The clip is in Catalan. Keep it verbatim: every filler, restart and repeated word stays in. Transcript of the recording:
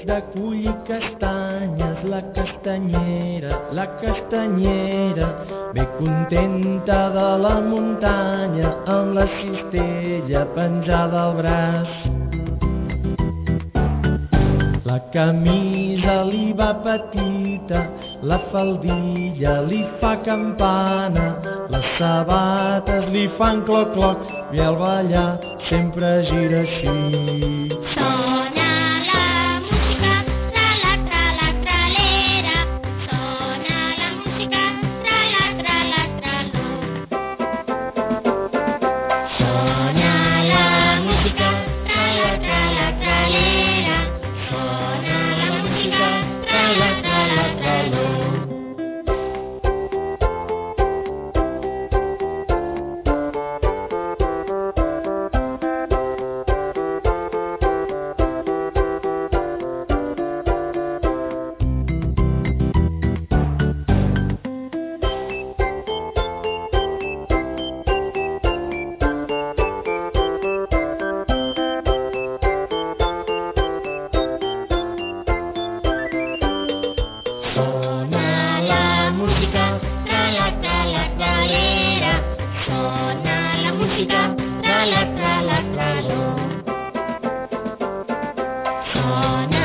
de collir castanyes, la castanyera, la castanyera, ve contenta de la muntanya, amb la cistella penjada al braç. La camisa li va petita, la faldilla li fa campana, les sabates li fan cloc-cloc i el ballar sempre gira així. Sona la música, tra-la, tra-la, tra-lera. Sona la música, tra-la, tra-la, tra-lo. Sona la música, tra-la, tra-la, tra-lera. Sona la música, tra-la, tra-la, tra-lo. Sona la música, tra-la, tra-la, tra-lera. Sona la música, tra-la, tra-la, tra-lo. Sona